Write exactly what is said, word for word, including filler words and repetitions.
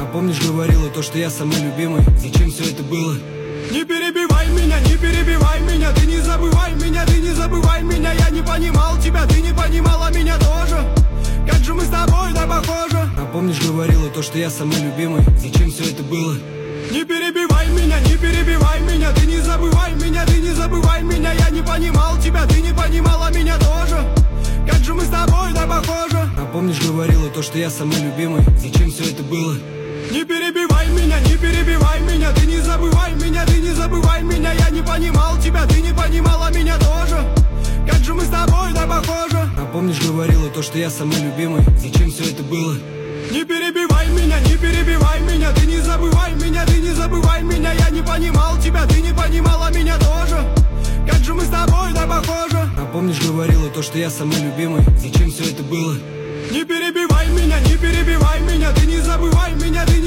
помнишь, говорила то, что я самый любимый? Зачем все это было? Не перебивай меня, не перебивай меня, ты не забывай меня, ты не забывай меня. Я не понимал тебя, ты не понимала меня тоже. Как же мы с тобой, да, похожи. А помнишь, говорила то, что я самый любимый? Зачем все это было? Не перебивай меня, не перебивай меня, ты не забывай меня, ты не забывай меня. Я не понимал тебя, ты не понимала меня тоже. Как же мы с тобой, да, похожи. А помнишь, говорила то, что я самый любимый? Зачем все это было? Не перебивай меня, не перебивай меня, ты не забывай меня, ты не забывай меня. Я не понимал тебя, ты не понимала меня тоже. Как же мы с тобой, да, похожи. А помнишь, говорила то, что я самый любимый? Зачем все это было? Не перебивай меня, не перебивай меня, ты не забывай меня, ты не забывай меня. Я не понимал тебя, ты не понимала меня тоже. Как же мы с тобой, да, похожи. А помнишь, говорила то, что я самый любимый? Зачем все это было? Не перебивай меня, не перебивай меня, ты не забывай меня, ты